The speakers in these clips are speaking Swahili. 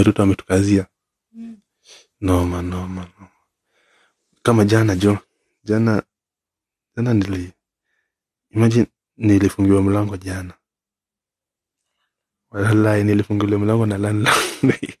Ruto ametukazia. No. Kama jana nilifungiwa mlango jana. Wallahi nilifungiwa mlango na landlord.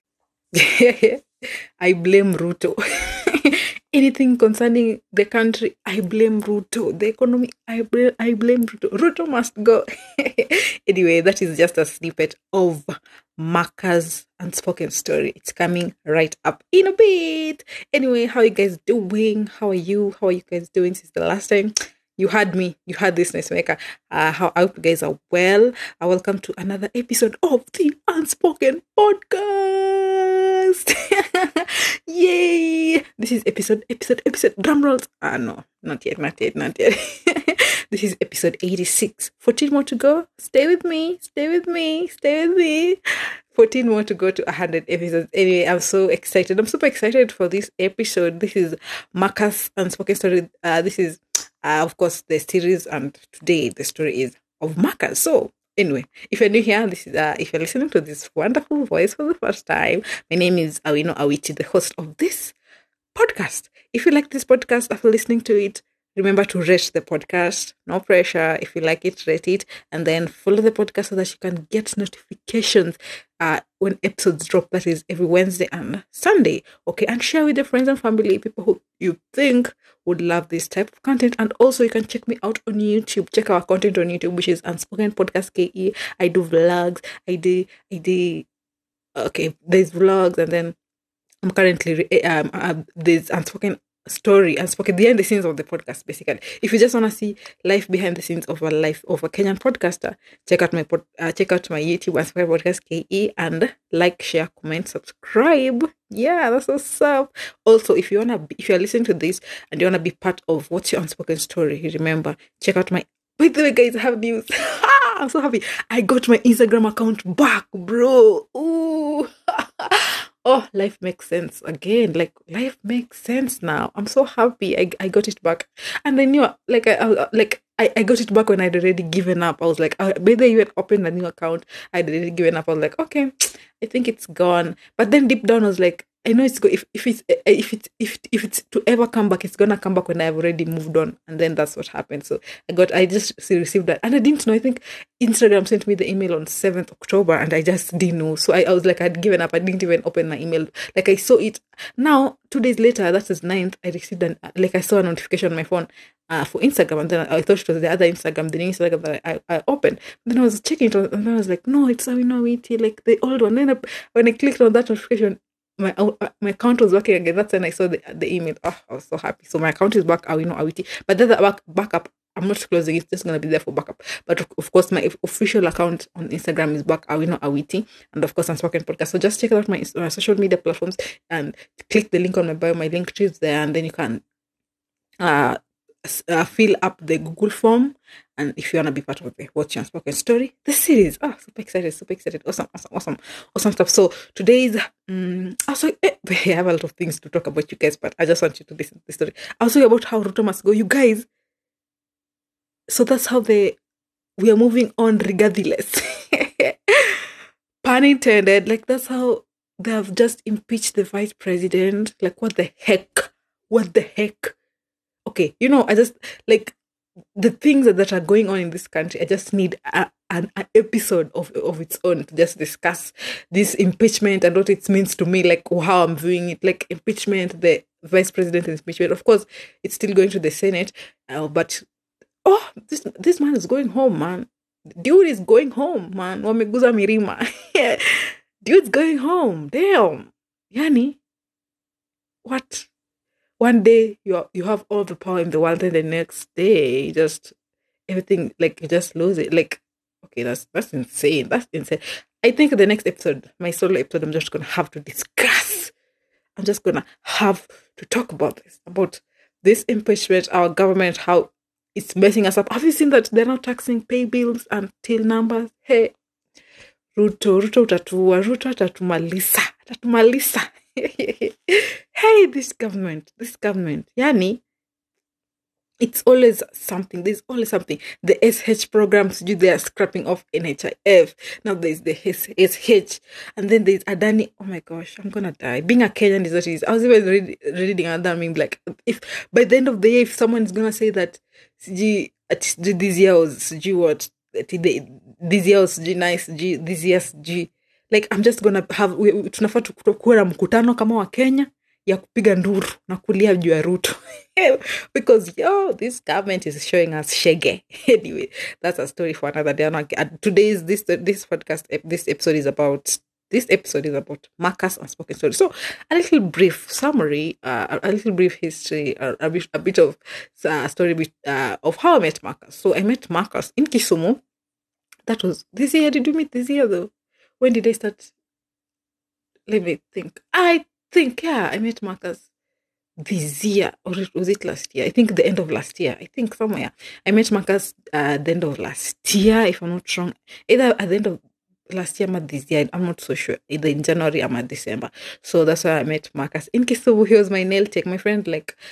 I blame Ruto. Anything concerning the country, I blame Ruto. The economy, I blame Ruto. Ruto must go. Anyway, that is just a snippet of Maka's unspoken story. It's coming right up in a bit. Anyway, how are you guys doing? How are you? How are you guys doing since the last time you had me? You had this nice maker. I hope you guys are well. Welcome to another episode of the Unspoken Podcast. Yay! This is episode drum rolls. No, not yet. This is episode 86. 14 more to go. Stay with me. 14 more to go to 100 episodes. Anyway, I'm so excited. I'm super excited for this episode. This is Maka's unspoken story. This is of course the series, and today the story is of Maka. So anyway, if you're new here, this is if you're listening to this wonderful voice for the first time, my name is Awino Awiti, the host of this podcast. If you like this podcast after listening to it, remember to rate the podcast. No pressure. If you like it, rate it, and then follow the podcast so that you can get notifications when episodes drop. That is every Wednesday and Sunday. Okay, and share with your friends and family, people who you think would love this type of content. And also, you can check me out on YouTube. Check our content on YouTube, which is Unspoken Podcast KE. I do vlogs. I do. Okay, there's vlogs, and then I'm currently there's Unspoken story, Unspoken behind the scenes of the podcast. Basically, if you just want to see life behind the scenes of a life of a Kenyan podcaster, check out my YouTube Unspoken Podcast KE, and like, share, comment, subscribe. Yeah, that's what's up. Also, if you're listening to this and you wanna be part of What's Your Unspoken Story, remember, check out my. By the way, guys, I have news. I'm so happy. I got my Instagram account back, bro. Ooh. Oh, life makes sense again. Like, life makes sense now. I'm so happy I got it back. And I knew, like, I got it back when I'd already given up. I was like, whether you had opened a new account, I'd already given up. I was like, okay, I think it's gone. But then deep down, I was like, I know it's good. If it's to ever come back, it's gonna come back when I've already moved on. And then that's what happened. So I just received that, and I didn't know. I think Instagram sent me the email on 7th October, and I just didn't know. So I was like, I'd given up. I didn't even open my email. Like, I saw it now 2 days later. That is 9th. I received I saw a notification on my phone for Instagram, and then I thought it was the other Instagram, the new Instagram that I opened. Then I was checking it, and then I was like, no, it's Awino Awiti, like the old one. Then when I clicked on that notification, my account was working again. That's when I saw the email. Oh, I was so happy. So my account is back, Awino Awiti. But then the backup, I'm not closing it. It's just going to be there for backup. But of course, my official account on Instagram is back, Awino Awiti. And of course, Unspoken Podcast. So just check out my social media platforms and click the link on my bio. My link tree is there. And then you can fill up the Google form. And if you want to be part of the What's Your Unspoken Story, the series. Oh, super excited. Awesome stuff. So today's, also, I have a lot of things to talk about, you guys, but I just want you to listen to the story. I was talking about how Ruto must go, you guys. So that's how we are moving on regardless. Pun intended. Like, that's how they have just impeached the vice president. Like, what the heck? Okay, I just, like, the things that are going on in this country, I just need an episode of its own to just discuss this impeachment and what it means to me, like how I'm viewing it. Like, impeachment, the vice president impeachment. Of course, it's still going to the Senate, but this man is going home, man. Dude is going home, man. Wameguza mirima. Dude's going home. Damn. Yani, what? One day you have all the power in the world, and the next day just everything, like, you just lose it. Like, okay, that's insane. That's insane. I think the next episode, my solo episode, I'm just gonna have to discuss. I'm just gonna have to talk about this impeachment, our government, how it's messing us up. Have you seen that they're now taxing pay bills and till numbers? Hey, Ruto tatumaliza. Hey, this government, yani, it's always something. There's always something. The SH programs, they are scrapping off NHIF. Now there's the SH. And then there's Adani. Oh my gosh, I'm going to die. Being a Kenyan is what it is. I was even reading another meme, like, if by the end of the year, if someone is going to say that this year was G what? This year was G nice, G, this year's G. Like, I'm just going to have, tunafaa kuwa na mkutano kama wa Kenya ya kupiga nduru na kulia juu ya Ruto. Because this government is showing us shege. Anyway, that's a story for another day. Today's this podcast, this episode is about Marcus Unspoken Story. So a little brief summary, a little brief history, a bit of story of how I met Marcus. So I met Marcus in Kisumu. That was this year. Did you meet this year though? When did I start? Let me think. I met Marcus this year, or was it last year? I think the end of last year. I think somewhere. I met Marcus at the end of last year, if I'm not wrong. Either at the end of last year or this year. I'm not so sure. Either in January or December. So that's why I met Marcus. In Kisumu, he was my nail tech. My friend,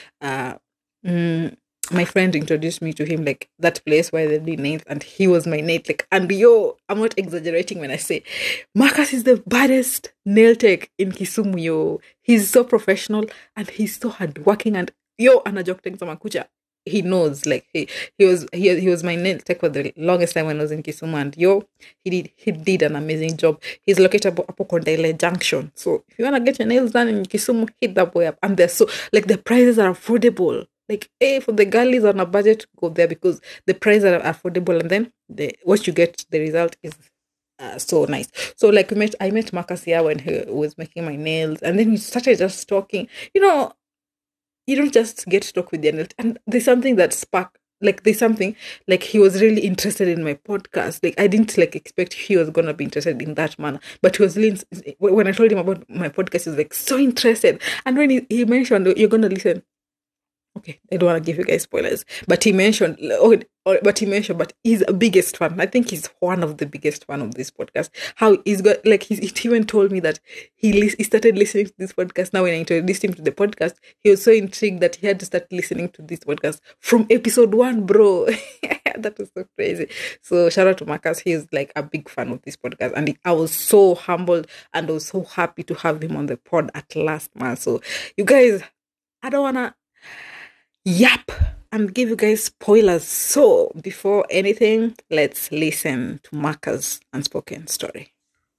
my friend introduced me to him, like, that place where they do nails, and he was my nail tech. And I'm not exaggerating when I say Marcus is the baddest nail tech in Kisumu. He's so professional and he's so hardworking, and anajokuteng makucha. He knows, like, he was my nail tech for the longest time when I was in Kisumu, and he did an amazing job. He's located at Kondaile Junction. So if you wanna get your nails done in Kisumu, hit that boy up. And they're so, like, the prices are affordable. Like, for the girlies on a budget, go there because the prices are affordable, and then what you get, the result is so nice. So, like, I met Marcus here when he was making my nails, and then we started just talking. You don't just get to talk with your nails, and there's something that sparked. Like, there's something, like, he was really interested in my podcast. Like, I didn't, like, expect he was gonna be interested in that manner, but he was really, when I told him about my podcast, he was like so interested. And when he mentioned, you're gonna listen. Okay, I don't want to give you guys spoilers, but he mentioned, but he's a biggest fan. I think he's one of the biggest fan of this podcast. How he's got, like, he even told me that he started listening to this podcast. Now, when I introduced him to the podcast, he was so intrigued that he had to start listening to this podcast from episode 1, bro. That was so crazy. So shout out to Marcus. He's like a big fan of this podcast, and I was so humbled and I was so happy to have him on the pod at last, man. So you guys, I don't wanna and give you guys spoilers. So before anything, let's listen to Marcus' Unspoken Story.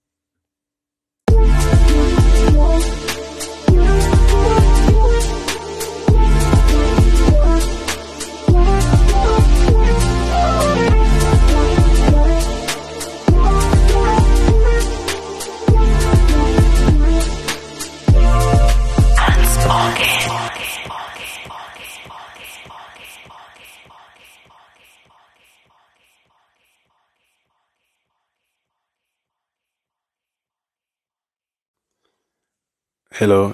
Hello,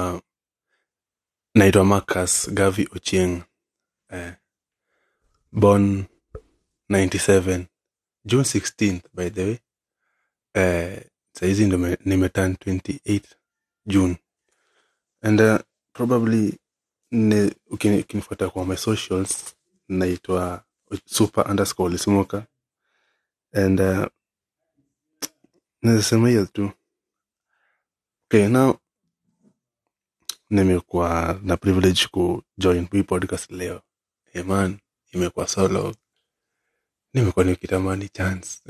naitwa Marcus Gavi Ochieng, born 97, June 16th, by the way. Saizi ndo nimeturn 28 June. And probably ukinifuata kwa my socials, naitwa super_Lismoka. And nasema hiyo tu. Okay, now nimekuwa na privilege ku join hii podcast leo. Hey man, imekuwa solo. Nimekuwa nikitamani chance.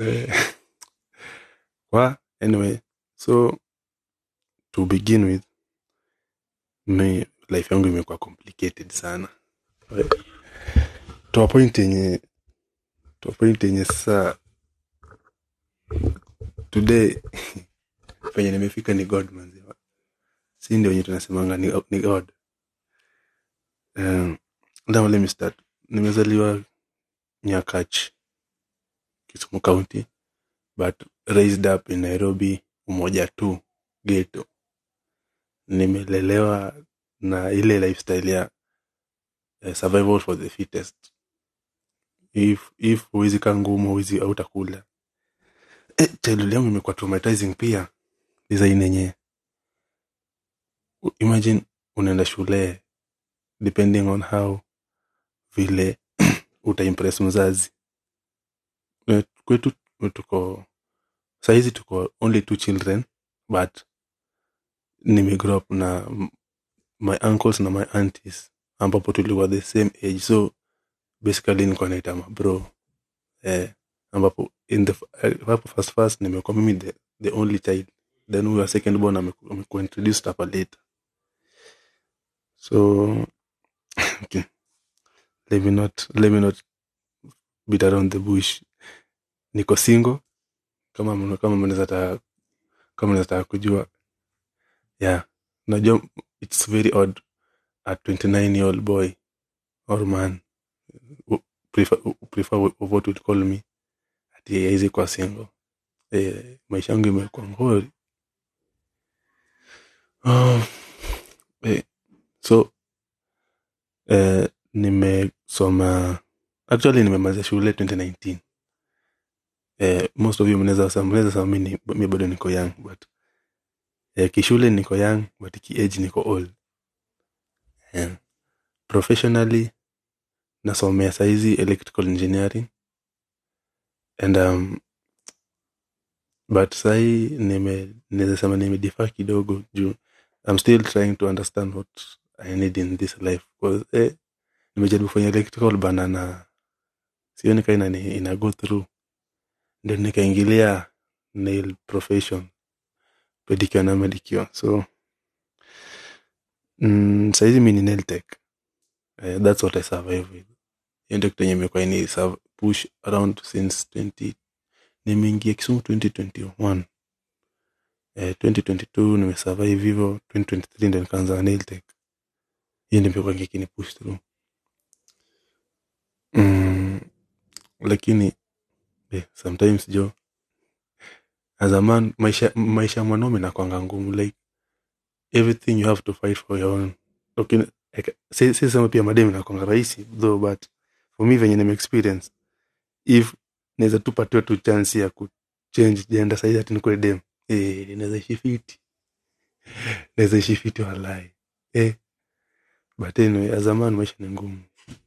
Anyway, so to begin with, my life yangu imekuwa complicated sana. To a point yenye sasa today penye nimefika ni God manzi. Si ndio wenye tunasemanga ni God. Now let me start. Nimezaliwa Nyakach, Kisumu County, but raised up in Nairobi, Umoja 2, ghetto. Nimelelewa na ile lifestyle ya survival for the fittest. If huwezi kaa ngumu, huwezi hautakula. Childhood yangu imekuwa traumatizing pia. Design yenye, imagine unaenda shule, depending on how vile utaimpress mzazi. Kwetu tuko saizi tuko only 2 children, but nimegrow up na my uncles na my aunties ambapo tulikuwa the same age, so basically nilikuwa naita bro. Ambapo in the first nimekuwa mimi the only child, then we were second born, amekuwa introduced hapa later. So okay, let me not beat around the bush. Niko single kama mnaweza kujua. Yeah, najua it's very odd a 29-year-old boy or man prefer what would call me ati hizi kwa single. Maisha yangu imekuwa ngori. So nimesoma, actually nimemaliza shule 2019. Most of you mnaweza sema mimi bado niko young, but kishule niko young, but ki-age niko old. Professionally nasomea saizi electrical engineering, and but sai naweza sema nimedefer kidogo juu I'm still trying to understand what I need in this life, because nimejaribu kufanya electrical banana, sioni kama ina go through, ndio nikaingilia nail profession, pedicure na manicure. So saizi mimi ni nail tech. That's what I survive with. Ndio kitu yenye imekuwa ni push around since nimeingia Kisumu 2021. 2022 nimesurvive hivyo, 2023 ndio nikaanza nail tech. Hiyo ndio imekuwa kikini push through. Lakini sometimes as a man, maisha mwanaume na kwanga ngumu, like everything you have to fight for your own. Okay, sema pia madem na kwanga rahisi though, but for me venye nime experience, if naweza tupatiwa tu chance ya ku change gender saizi ati nikuwe dem, naweza shifiti walai. But anyway, as a man maisha ni ngumu.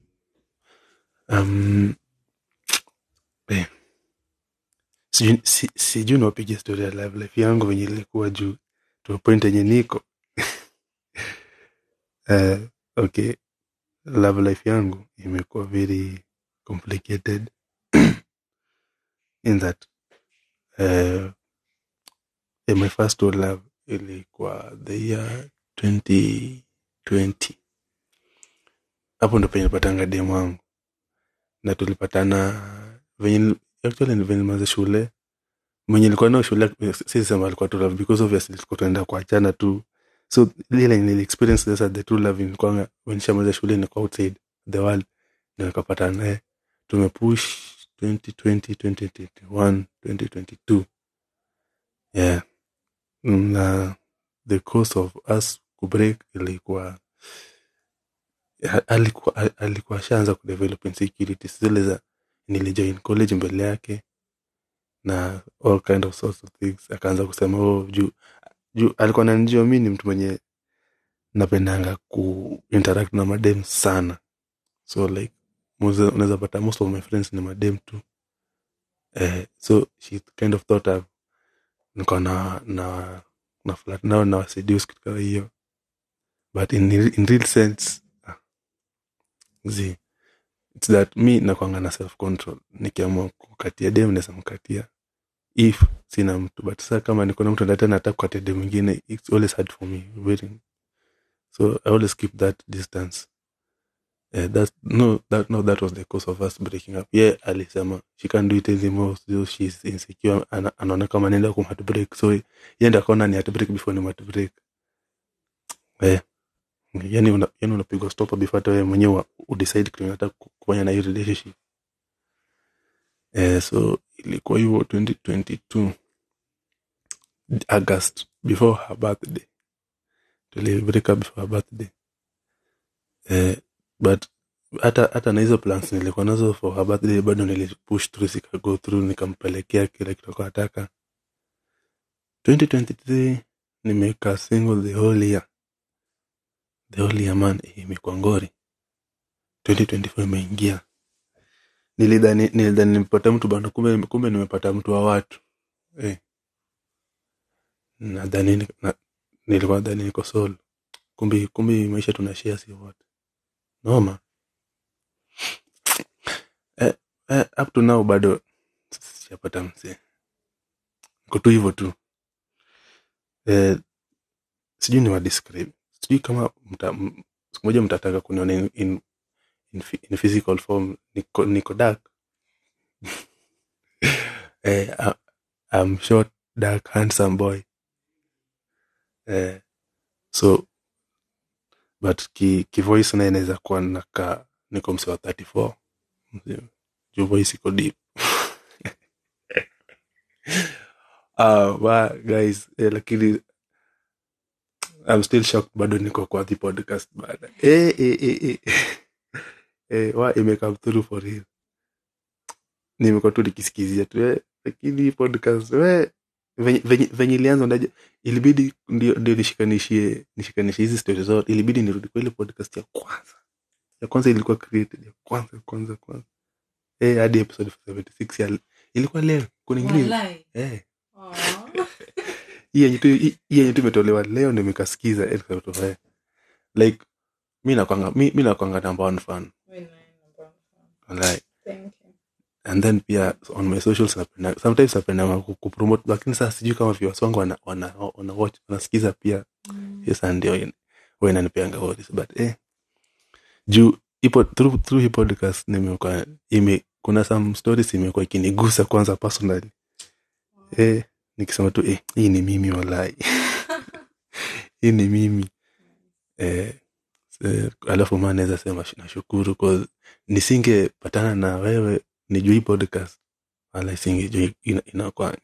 Sijui napiga story ya life yangu venye ilikuwa juu to a point yenye niko. Okay, love life yangu imekuwa very complicated in that my first true love ilikuwa the year 2020. Hapo ndo penye nilipatanga demu wangu, na tulipatana venye nimeanza shule. Mwenye nilikuwa nao shule sisi sema alikuwa true love, because obviously tulikuwa tunaenda kuachana tu. So ile nili experience this the true love in kwanga when shamaliza shule ni outside the world, ndio nikapatana naye. Tumepush 2020, 2021, 2022. Yeah. Na the cause of us to break ilikuwa alikuwa shaanza ku develop insecurities zile za nilijoin college mbele yake na all kind of sorts of things. Akaanza kusema juu alikuwa ananijua mimi ni mtu mwenye napendanga ku interact na madem sana, so like unaweza pata most of my friends ni madem tu. So she kind of thought niko na flat now na seduce kitu hiyo, but in real sense it's that me nakwanga na self control. Nikiamua kukatia dem naweza mkatia if sina mtu, but sasa kama niko na mtu ndio tena nataka kukatia dem mwingine, it's always hard for me waiting. So I always keep that distance. That was the cause of us breaking up. Yeah, alisema she can't do it anymore, so she's insecure, anaona kama nenda kumheartbreak, so yenda akaona ni heartbreak before ni heartbreak. Yani unapigwa stop before hata wewe mwenyewe udecide kile unataka kufanya na hiyo relationship. So ilikuwa hiyo 2022 August, before her birthday. Tuli break up before her birthday. But hata na hizo plans nilikuwa nazo for her birthday, bado nilipush through, sika go through, nikampelekea kile kitu nataka. 2023 nimeka single the whole year man, imekuwa ngori. 2024 imeingia. Nilidhani nimepata mtu bana, kumbe nimepata mtu wa watu. Nilikuwa nadhani niko solo. Kumbe maisha tunashare si wote. Noma. Up to now bado sijapata msee. Niko tu hivyo tu. Sijui ni wa describe. Sijui kama siku moja mtataka kuniona in physical form. Niko dark. I'm short, dark, handsome boy. So but ki voice na inaweza kuwa niko mse wa 34. Your voice iko deep. Guys, lakini I'm still shocked bado niko kwa the podcast bado. Imekam through for real. Nimekuwa tu nikisikizia tu lakini podcast venye ilianza ndaje, ilibidi ndio nishikanishie hizi stories zote. Ilibidi nirudi kwa ile podcast ya kwanza ilikuwa created ya kwanza hadi episode 76 ilikuwa leo kuna ingine hii yenye tu imetolewa leo ndio nimekasikiza episode like mimi nakwanga number one fan. Like thank you. And then pia on my socials sometimes napenda kupromote, lakini sasa sijui kama viewers wangu wana watch wanasikiza pia. Yes, and ndio inanipeanga worries but juu ipo through hii podcast nimekuwa kuna some stories imekuwa ikinigusa kwanza personally. Nikisema tu hii ni mimi walai. Hii ni mimi. Alafu maana naweza sema nashukuru cause nisingepatana na wewe nijui podcast wala isingejui inakwanga.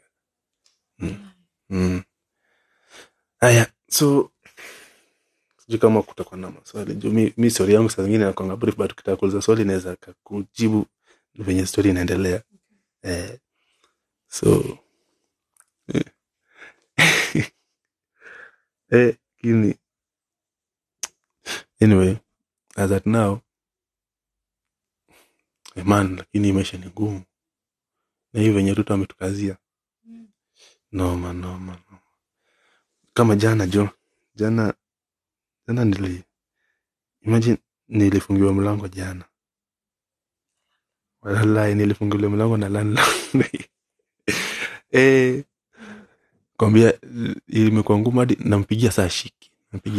Haya, so sijui kama kutakuwa na maswali juu mimi story yangu saa nyingine nakwanga brief but ukitakuuliza swali naweza kujibu venye story inaendelea. So kini anyway as at now man, lakini maisha ni ngumu na hiyo venye Ruto ametukazia. No. Kama jana nilifungiwa mlango jana. Wallahi nilifungiwa mlango na landlord. Kwambia imekuwa ngumu hadi nampigia saa shiki.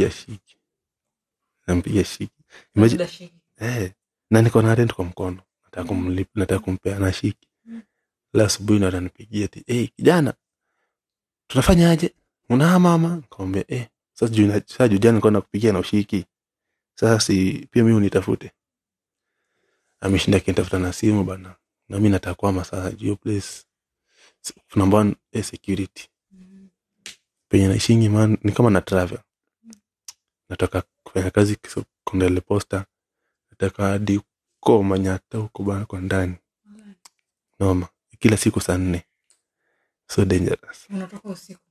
Imagine na niko na rent kwa mkono. Nataka kumpea na shiki. La asubuhi ndo ananipigia eti kijana tunafanya aje? Una mama? Nikamwambia sasa jana niko nakupigia na ushiki. Sasa si pia mimi unitafute. Ameshinda kinitafuta na simu bana. Na mimi nataka kuhama sasa juu place. Number 1 security. Penye naishingi man ni kama na travel. Nataka kufanya kazi Kondele Posta. Nataka hadi kwa Manyata huko bana kwa ndani. Noma. Kila siku saa 4. So dangerous. Unatoka usiku.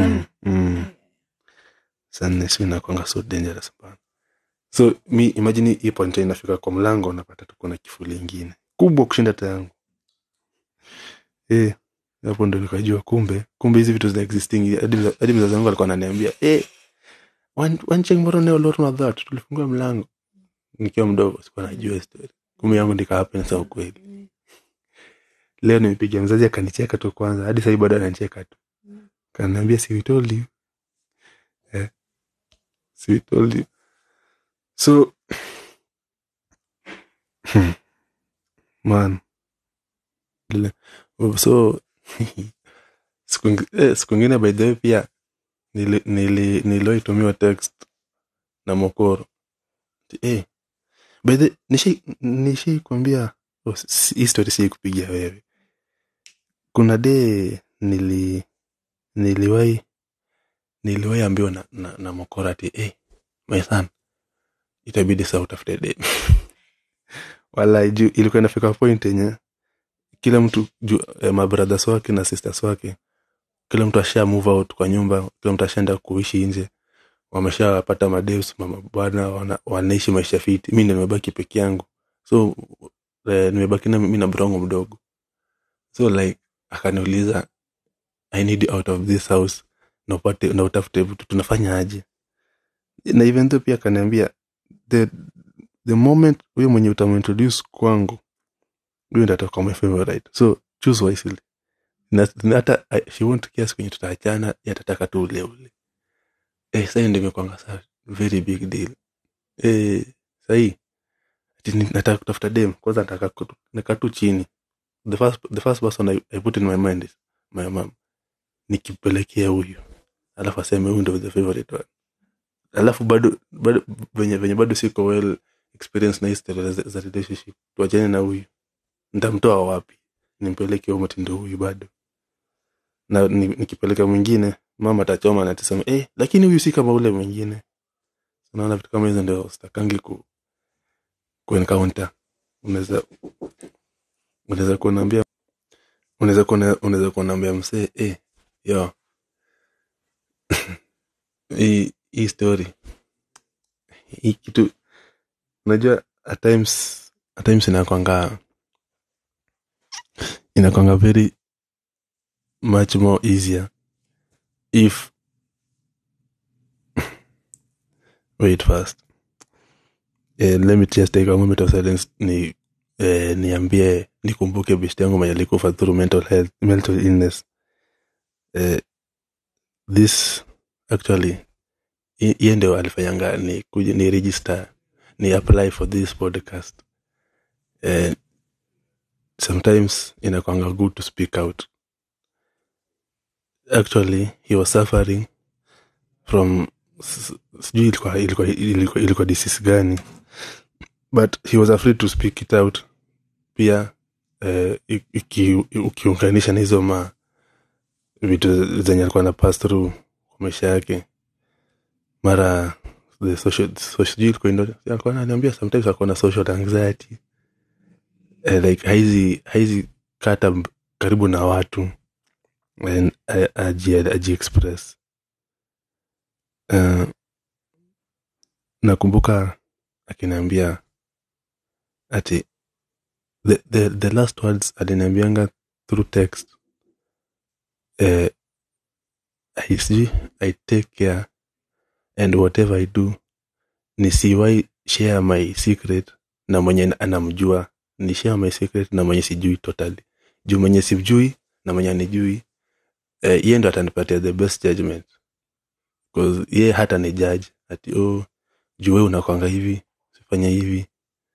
Saa 4 sio nakwanga so dangerous bana. So mi imagine hii point inafika kwa mlango napata tu kuna kifuli kingine kubwa kushinda tangu. Hapo ndo nikajua kumbe hizi vitu zina existing. Hadi mzazi wangu alikuwa ananiambia one check mbona leo lot na that tulifungua mlango nikiwa mdogo sikuwa najua story. Kumbe yangu ndika happen sasa ukweli. Leo nimepigia mzazi akanicheka tu kwanza hadi sasa bado ananicheka tu. Kananiambia si we told you. Si we told you. So man so siku ngine by the way pia nililoitumiwa text na Mokoro by the nishi kuambia history si kupigia wewe. Kuna day niliwahi ambiwa na Mokoro ati my son itabidi sasa utafute day. Wala juu ilikuwa inafika point yenye kila mtu my brothers wake na sisters wake kila mtu asha move out kwa nyumba, kila mtu ashaenda kuishi nje, wameshapata madeus mama bwana wanaishi maisha fiti. Mimi ndio nimebaki peke yangu So nimebaki na mimi na brongo mdogo. So like akaniuliza, I need you out of this house na utafute vitu, tunafanya aje? Na even though pia akaniambia the moment huyo mwenye utamintroduce kwangu huyo ndo atakuwa my favorite, so choose wisely. Na hata she won't care kwenye tutaachana, yatataka tu ule sasa ndio imekuanga sana very big deal. Sasa nataka kutafuta dem, kwanza nataka nikatu chini. The first person I put in my mind is my mom. Nikipelekea huyu alafu aseme huyu ndio the favorite one, alafu bado venye bado siko well experience na history za relationship, tuachane na huyu, nitamtoa wapi nimpeleke huyu mtindo huyu bado? Na nikipeleka mwingine mama atachoma na atasema lakini huyu si kama ule mwingine. Unaona vitu kama hizo ndio sitakangi ku encounter. Unaweza kuambia msee yo hii story hii kitu, unajua at times inakwanga very much more easier if wait first let me just take a moment of silence nikumbuke bishti yangu mwenye alikufa through mental illness. This actually yeye ndio alifanyanga ni register, ni apply for this podcast. Sometimes inakwanga good to speak out. Actually he was suffering from sijui ilikuwa disease gani, but he was afraid to speak it out. Pia ukiunganisha na hizo vitu zenye alikuwa na pass through kwa maisha yake, mara the social alikuwa ananiambia sometimes alikuwa na social anxiety, like haizi kata karibu na watu and aji express. Nakumbuka akiniambia ati the last words aliniambianga through text, I take care and whatever I do nisiwai share my secret na mwenye anamjua, ni share my secret na mwenye sijui totally. Juu mwenye sijui na mwenye anijui yeye ndo atanipatia the best judgment, because yeye hata ni judge ati juu wewe unakwanga hivi usifanye hivi.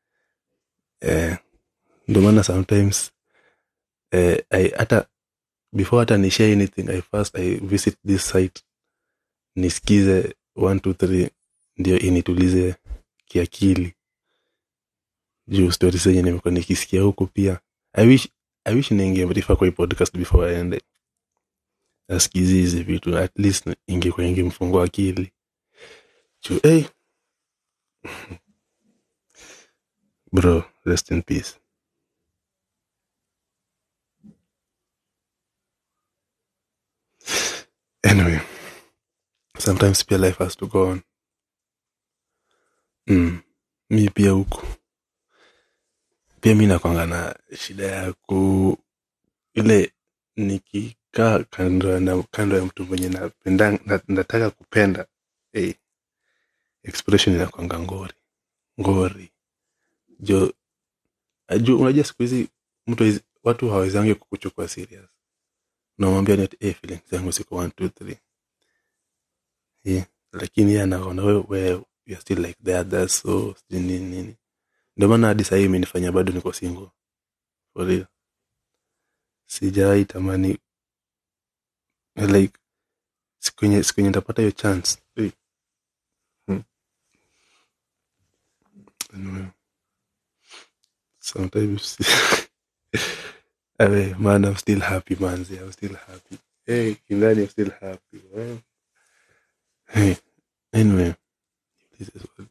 Ndio maana sometimes hata before hata ni share anything I visit this site nisikize 1 2 3 ndio initulize kiakili. Juu story zenye nimekuwa nikisikia huko pia I wish ningemrifa kwa podcast before I end. Asikizi hizi vitu at least ingemfungua akili. Juu bro, rest in peace. Anyway, sometimes pia life has to go on. Mi pia huko pia mi nakwanga na shida ya ile nikikaa kando ya mtu mwenye nataka kupenda, expression inakwanga ngori. Jo unajua siku hizi watu hawawezangi kukuchukua serious. Unamwambia ni feelings zangu siko 1 2 3. Lakini yeye anaona wewe you are still like the others, so nini. Ndio maana hadi sasa imenifanya bado niko single. For real. Sijai tamani like siku yenye nitapata hiyo chance. Sometimes man, I'm still happy, man. I'm still happy. Kindani, I'm still happy. Anyway, this is what.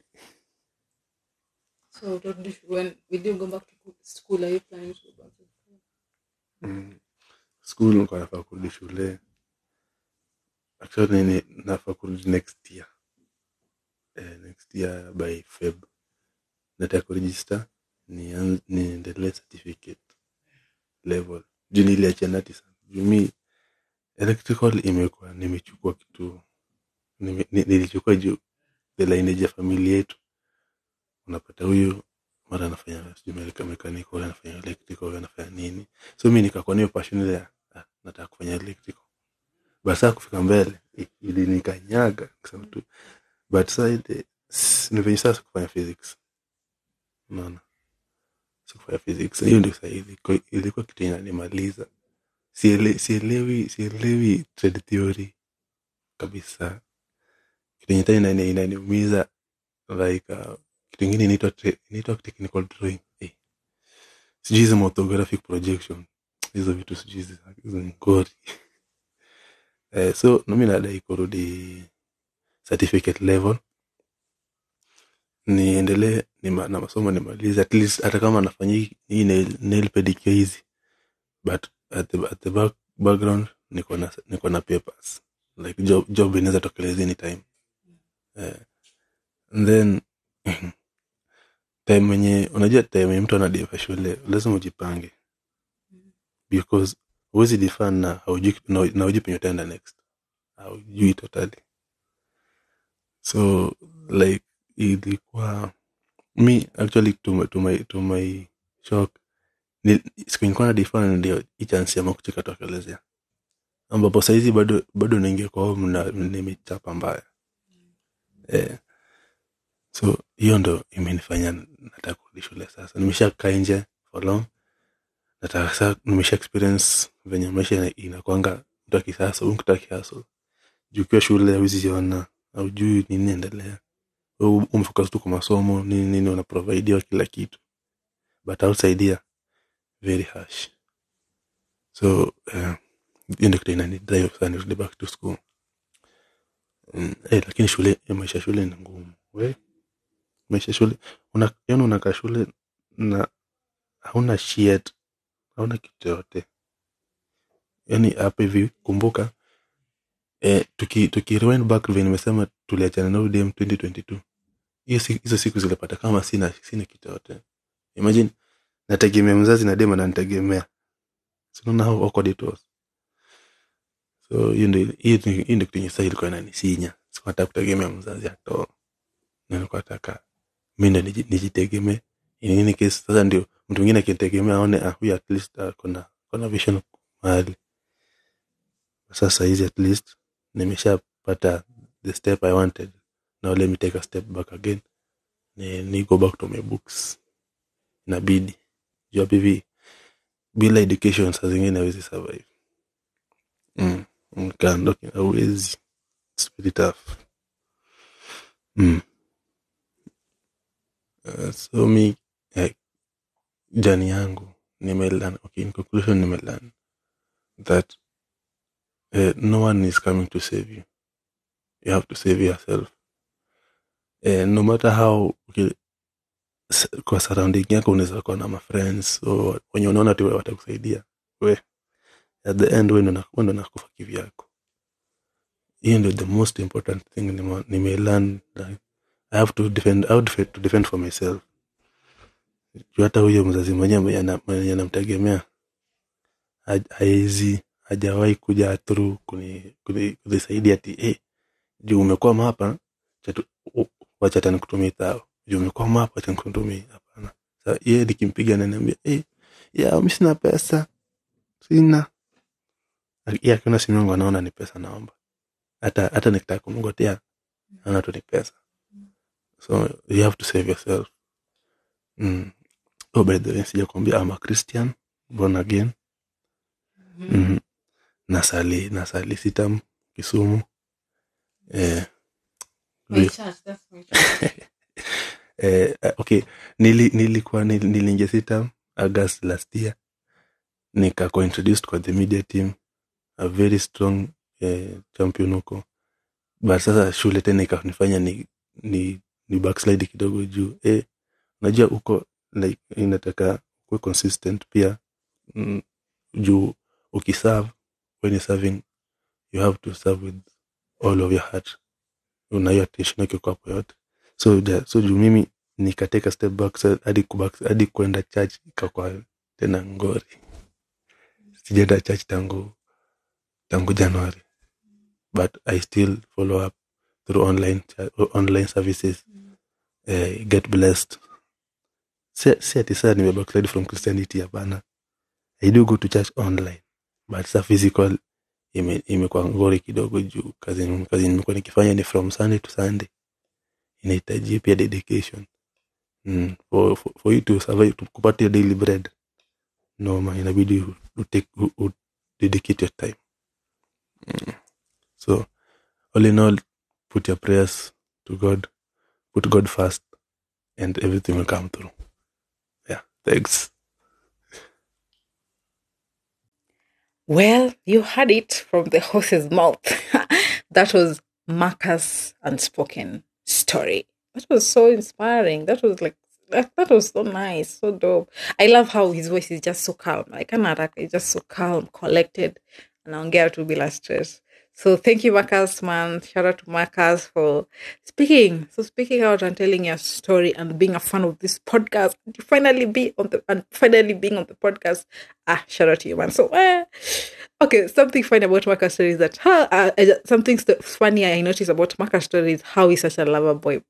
So, when we didn't go back to school, are you planning to go back to school? School niko nafaa kurudi shule. Actually nafaa kurudi next year. Next year by Feb. Nataka kuregister niendelee certificate level juu niliachia nati sana juu mi electrical imekuwa nimechukua kitu nilichukua juu the lineage ya familia yetu. Unapata huyu mara anafanya mechanical, anafanya electrical, anafanya nini, so mimi nikakuwa niyo passion ile nataka kufanya electrical. Basa kufika mbele ili nikanyaga kusema tu, but side ni sasa kufanya physics. Unaona, sikufanya physics hiyo ndio sahihi ilikuwa kitu inanimaliza. Sielewi trade theory kabisa. Kitu kingine inaniumiza like kitu kingine inaitwa technical drawing. Sijui hizo orthographic projection, hizo vitu sijui hizo ngori. So mimi nadai kurudi certificate level, niendelee na masomo nimalize at least, hata kama nafanya hii nail pedicure hizi, but at the background niko na papers like job inaweza tokeleza anytime. And then time yenye unajua time mtu anadifa shule lazima ujipange, because huwezi define na hujui penye utaenda next, hujui totally. So like ilikuwa me actually to my shock, siku nilikuwa na define ndio chance ya kucheka tokelezea, ambapo saizi bado naingia kwa home na nimechapa mbaya. So hiyo ndo imenifanya nataka kurudi shule sasa. Nimeshakaa nje for long, nataka sasa nimesha experience venye maisha inakuanga mtaki sasa unkitaki hustle. Juu kwa shule huziona au juu nini inaendelea, umfocus tu kwa masomo nini una provide kila kitu, but outside here very harsh. So ndio kitu inanidrive sana to back to school. Lakini maisha shule ni ngumu. Maisha shule unakaa shule na hauna shit, hauna kitu yote. Yani hapa hivi kumbuka tuki rewind back when nimesema tuliachana na UDM 2022. Hizo siku zilipata kama sina kitu yote. Imagine nategemea mzazi na dema na nitegemea. So now how awkward it was. So hiyo ndio kitu nyingi ilikuwa inanisinya. Sikutaka kutegemea mzazi hata. Nilikuwa nataka mimi nijitegemee. In any case sasa ndio mtu mwingine akitegemea aone huyu at least kuna vision mahali. Sasa hizi at least nimeshapata the step I wanted. Now let me take a step back again. Ni go back to my books. Inabidi jua bibi bila education saa zingine hawezi survive. Mkandoki hawezi. It's pretty tough. So me jani yangu nimelearn, in conclusion nimelearn that no one is coming to save you. You have to save yourself. No matter how kwa surrounding yako unaweza kuwa na my friends or wenye unaona tu watakusaidia, at the end wewe ndo nakufa kivyako. Hiyo ndio the most important thing nimelearn, like I have to defend for myself. Hata huyo mzazi mwenyewe anamtegemea hajawahi kuja through kunisaidia ati juu umekuwa hapa wacha tena kutumia tao, juu umekuwa hapa tena kutumia. Hapana. Sasa yeye nikimpiga na niambia mimi sina pesa, sina. Yeye akiona simu yangu anaona ni pesa naomba, hata nikitaka kumngotea anaona tu ni pesa. So you have to save yourself. By the way, sijakwambia I'm a Christian, born again. Nasali sitam Kisumu. Okay, nilingia sitam August last year. Nikakuwa introduced kwa the media team, a very strong champion huko. But sasa shule tena ikanifanya ni backslide kidogo juu unajua huko like inataka kuwa consistent pia. Juu ukiserve, when you're serving you have to serve with all of your heart, una hiyo attention yako kwa yote. So juu mimi nikateka step back hadi kwenda church ikakwa tena ngori. Sijaenda church tangu January, but I still follow up through online services. Get blessed. See ati sasa nimebackslide from Christianity hapana. I do go to church online, but sa physical imekuwa ngori kidogo juu kazi nimekuwa nikifanya ni from Sunday to Sunday. Inahitaji pia dedication. For you to survive, to kupata daily bread, no man, inabidi you dedicate your time. So all in all, put your prayers to God, put God first, and everything will come through. Yeah, thanks. Well, you heard it from the horse's mouth. That was Marcus' unspoken story. That was so inspiring. That was that was so nice, so dope. I love how his voice is just so calm. I cannot, it's just so calm, collected, and anaongea tu bila stress. So thank you, Marcus, man. Shout out to Marcus for speaking out and telling your story and being a fan of this podcast. Finally being on the podcast. Shout out to you, man. So, okay, something funny about Marcus' story is that something funny I noticed about Marcus' story is how he's such a lover boy.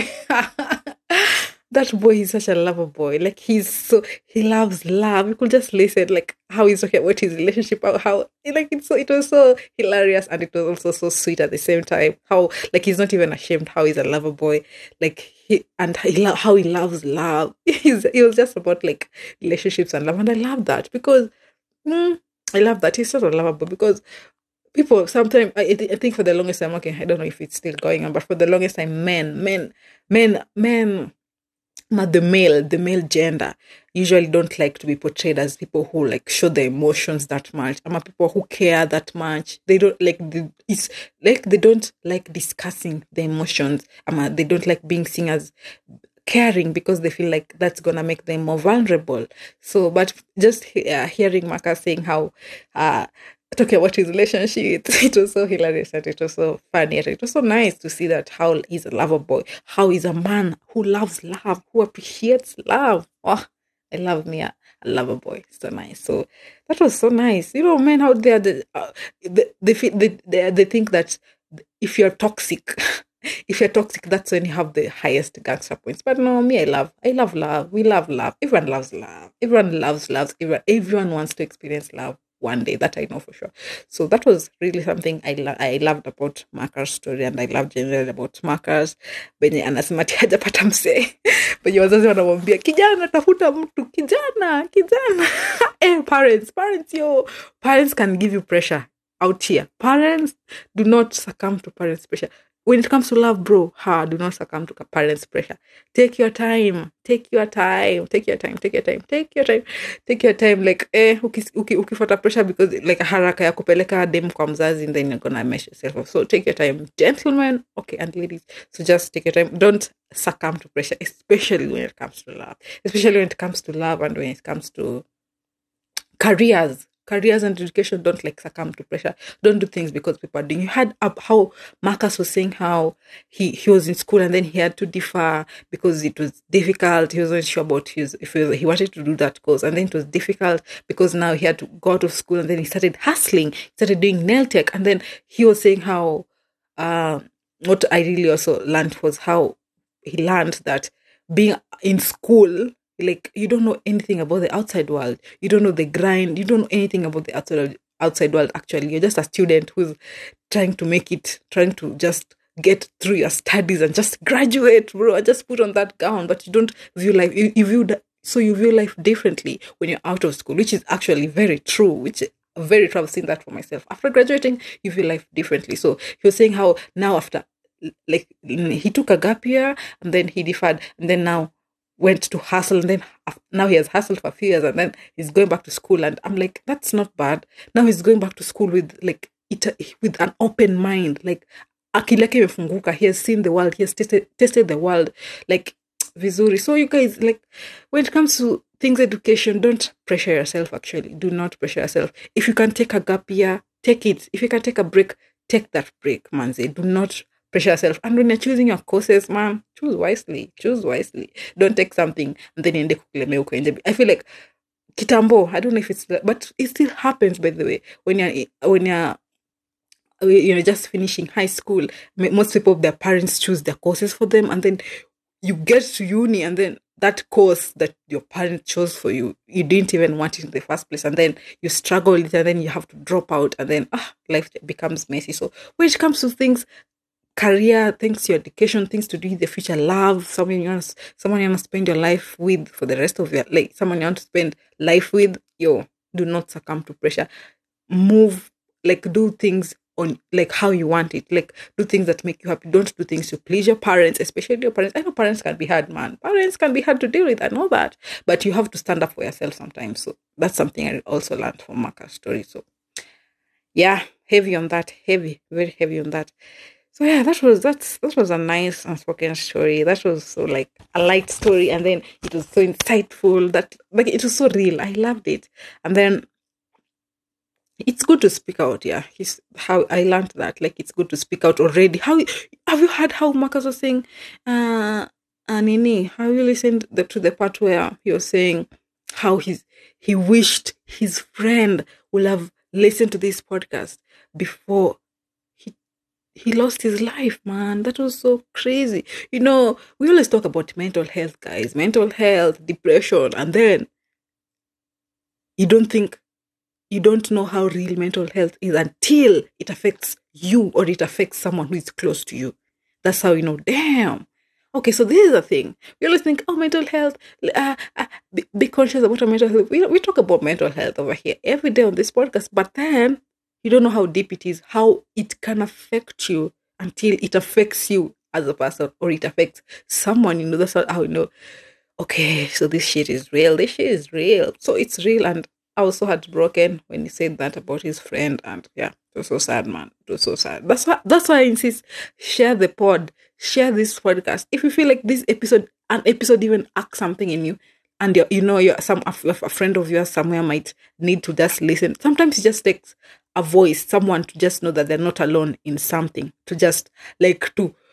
That boy is such a lover boy. Like he loves love. You could just listen, like how he's talking about his relationship, it was so hilarious, and it was also so sweet at the same time. How like he's not even ashamed how he's a lover boy. Like how he loves love. It was just about like relationships and love, and I love that because I love that he's sort of lover boy because people sometimes I think for the longest time, okay, I don't know if it's still going on, but for the longest time, men, the male gender usually don't like to be portrayed as people who like show their emotions that much. People who care that much. They don't like they don't like discussing their emotions. They don't like being seen as caring because they feel like that's gonna make them more vulnerable. So, but just hearing Marcus saying how talking about his relationship, it was so hilarious and it was so funny and it was so nice to see that how he's a lover boy, how he's a man who loves love, who appreciates love. Oh, I love me a lover boy. So nice. So that was so nice. You know, men out there, they think that if you're toxic, that's when you have the highest gangster points. But no, me, I love love. We love love. Everyone loves love. Everyone loves love. Everyone wants to experience love one day. That I know for sure. So that was really something I loved about Marcus' story, and I loved generally about Marcus. Benye anasema ati hajapata msee. Benye wazazi wanamwambia kijana tafuta mtu, kijana. Parents can give you pressure out here. Parents do not succumb to parents' pressure. When it comes to love, bro, do not succumb to parents' pressure. Take your time. Like, ukifuata pressure because like haraka ya kupeleka dem kwa mzazi, and then you're gonna mess yourself up. So take your time, gentlemen, okay, and ladies. So just take your time. Don't succumb to pressure, especially when it comes to love. And when it comes to careers and education. Don't like succumb to pressure. Don't do things because people are doing. You heard how Marcus was saying how he was in school and then he had to defer because it was difficult. He wasn't sure about if he wanted to do that course, and then it was difficult because now he had to go out of school, and then he started hustling. He started doing nail tech, and then he was saying how what I really also learned was how he learned that being in school, like, you don't know anything about the outside world. You don't know the grind. You don't know anything about the outside world, actually. You're just a student who's trying to just get through your studies and just graduate, bro, and just put on that gown. But you don't view life. You view life differently when you're out of school, which is actually very true, I've seen that for myself. After graduating, you view life differently. So he was saying how now after, like, he took a gap year and then he deferred, and then now went to hustle, and then now he has hustled for a few years, and then he's going back to school. And I'm like, that's not bad. Now he's going back to school with with an open mind, like akili yake imefunguka. He has seen the world. He has tested the world, like vizuri. So you guys, like, when it comes to things education, don't pressure yourself. Actually, do not pressure yourself. If you can take a gap year, take it. If you can take a break, take that break, manze. Do not pressure yourself. And when you're choosing your courses, man, choose wisely. Choose wisely. Don't take something and then ende kukulemea uko nje. I feel like kitambo, I don't know if it's, but it still happens, by the way, when you're just finishing high school. Most people, their parents choose their courses for them, and then you get to uni, and then that course that your parents chose for you, you didn't even want it in the first place, and then you struggle with it, and then you have to drop out, and then life becomes messy. So when it comes to things, career, things to your education, things to do in the future, love, someone you want to spend your life with for the rest of your life, someone you want to spend life with, do not succumb to pressure. Move, like, do things on like how you want it. Like, do things that make you happy. Don't do things to please your parents, especially your parents. I know parents can be hard, man. Parents can be hard to deal with. I know that, but you have to stand up for yourself sometimes. So that's something I also learned from Marcus' story. So yeah, heavy on that. Heavy, very heavy on that. So yeah, that was a nice unspoken story. That was so like a light story, and then it was so insightful. That like it was so real. I loved it. And then it's good to speak out. Yeah, how I learned that. Like, it's good to speak out already. How have you heard how Marcus was saying? Nini, have you listened to the part where he was saying how he wished his friend would have listened to this podcast before he lost his life, man. That was so crazy. We always talk about mental health, guys. Mental health, depression, and then you don't know how real mental health is until it affects you or it affects someone who is close to you. That's how you know, damn. Okay, so this is the thing. We always think, mental health, be conscious about our mental health. We talk about mental health over here every day on this podcast, but then you don't know how deep it is, how it can affect you until it affects you as a person or it affects someone. That's how you know, okay, so this shit is real. This shit is real. So it's real. And I was so heartbroken when he said that about his friend. And yeah, it was so sad, man. It was so sad. That's why I insist, share the pod, share this podcast. If you feel like an episode even acts something in you, and a friend of yours somewhere might need to just listen. Sometimes it just takes a voice, someone to just know that they're not alone in something, to just like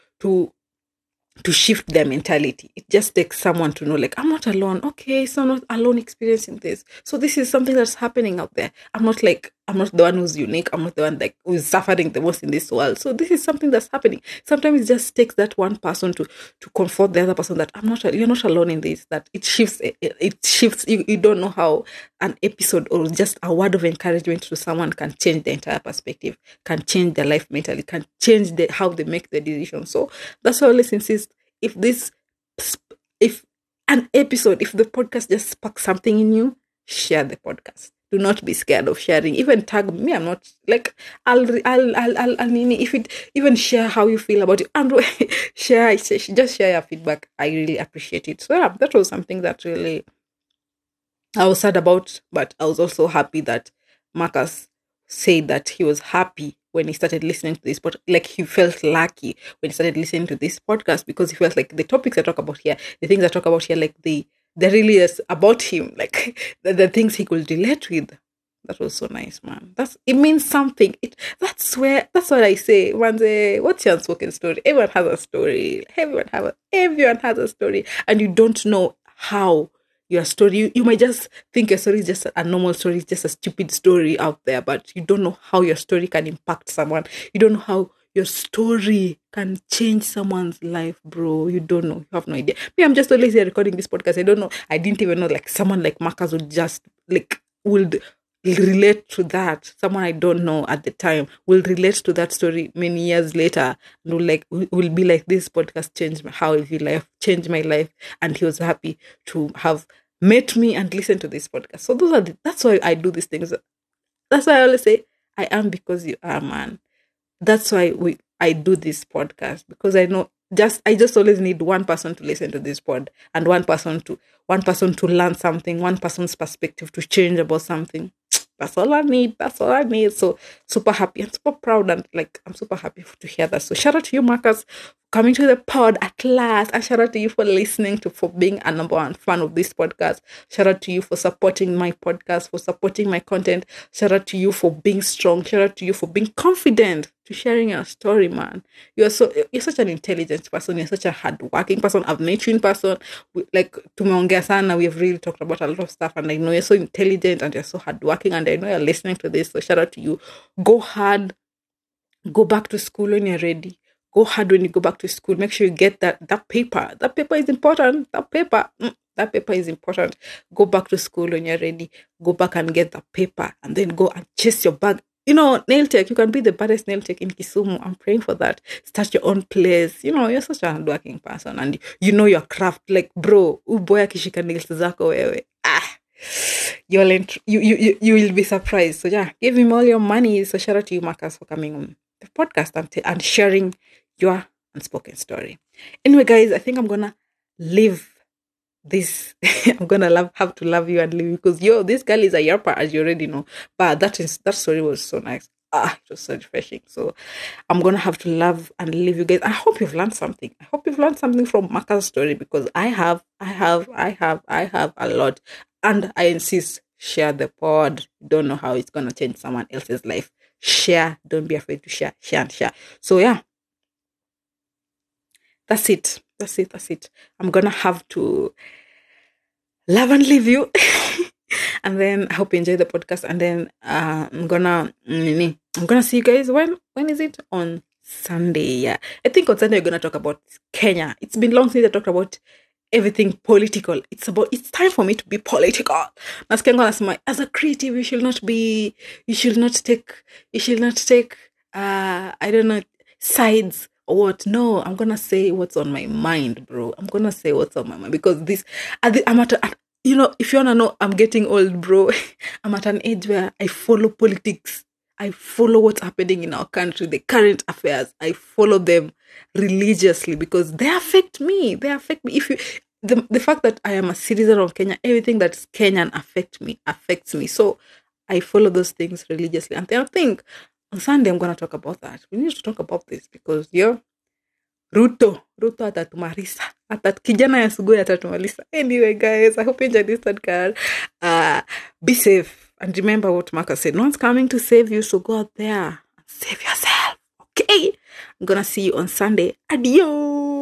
to shift their mentality. It just takes someone to know, like, I'm not alone. Okay, so I'm not alone experiencing this. So this is something that's happening out there. I'm not the one who's unique. I'm not the one like who's suffering the most in this world. So this is something that's happening. Sometimes it just takes that one person to comfort the other person that you're not alone in this. That it shifts. It shifts. You don't know how an episode or just a word of encouragement to someone can change the entire perspective, can change their life mentally, can change how they make their decisions. So that's why I always insist. If an episode, if the podcast just sparks something in you, share the podcast. Do not be scared of sharing. Even tag me. I'm not like if it even share how you feel about it and just share your feedback. I really appreciate it. So yeah, that was something that really I was sad about, but I was also happy that Marcus said that he was happy when he started listening to this, but like he felt lucky when he started listening to this podcast because he felt like the topics I talk about here, the things I talk about here, like they're really is about him, like the things he could relate with. That was so nice, man. It means something. That's what I say. What's your unspoken story? Everyone has a story. Everyone has a story, and you don't know how your story. You might just think your story is just a normal story, it's just a stupid story out there, but you don't know how your story can impact someone. You don't know how your story can change someone's life, bro. You don't know. You have no idea. Me, I'm just always here recording this podcast. I don't know. I didn't even know like someone like Marcus would just would relate to that. Someone I don't know at the time will relate to that story many years later and will be like, this podcast changed how I view life, changed my life, and he was happy to have met me and listen to this podcast. So that's why I do these things. That's why I always say I am because you are, man. That's why I do this podcast, because I know I just always need one person to listen to this pod and one person to learn something, one person's perspective to change about something. That's all I need. So super happy and super proud, and I'm super happy to hear that. So shout out to you, Marcus, coming to the pod at last, and shout out to you for listening, for being a number one fan of this podcast. Shout out to you for supporting my podcast, for supporting my content. Shout out to you for being strong. Shout out to you for being confident. to sharing your story, man. You're such an intelligent person. You're such a hardworking person. I've met you in person. Like tumeongea sana. We have really talked about a lot of stuff, and I know you're so intelligent and you're so hardworking, and I know you're listening to this. So shout out to you. Go hard. Go back to school when you're ready. Go hard when you go back to school. Make sure you get that paper. That paper is important. That paper is important. Go back to school when you're ready. Go back and get that paper, and then go and chase your bag. Nail tech, you can be the baddest nail tech in Kisumu. I'm praying for that. Start your own place. You're such a hardworking person, and you know your craft. Like, bro, boy akishika nails zako wewe. You will be surprised. So yeah, give him all your money. So shout out to you, Marcus, for coming on the podcast and sharing your unspoken story. Anyway, guys, I think I'm gonna leave this. I'm gonna have to love you and leave you because this girl is a yarper, as you already know. But that story was so nice. It was so refreshing. So I'm gonna have to love and leave you guys. I hope you've learned something. I hope you've learned something from Marcus' story because I have a lot. And I insist, share the pod. Don't know how it's gonna change someone else's life. Share. Don't be afraid to share. Share and share. So yeah. That's it. I'm gonna have to love and leave you. And then I hope you enjoy the podcast. And then I'm gonna see you guys when is it? On Sunday. Yeah. I think on Sunday we're gonna talk about Kenya. It's been long since I talked about everything political. It's time for me to be political. As a creative, you should not take I don't know, sides or what. No, I'm gonna say what's on my mind, bro. I'm gonna say what's on my mind because I'm at if you wanna know, I'm getting old, bro. I'm at an age where I follow politics. I follow what's happening in our country, the current affairs. I follow them religiously because they affect me. If the fact that I am a citizen of Kenya, everything that's Kenyan affects me. So I follow those things religiously. And I think on Sunday I'm gonna talk about that. We need to talk about this because Ruto atatumarisa. Kijana ya Sugoi atatumarisa. Anyway, guys, I hope you enjoyed this podcast. Be safe. And remember what Marcus said. No one's coming to save you, so go out there and save yourself. Okay? I'm gonna see you on Sunday. Adios.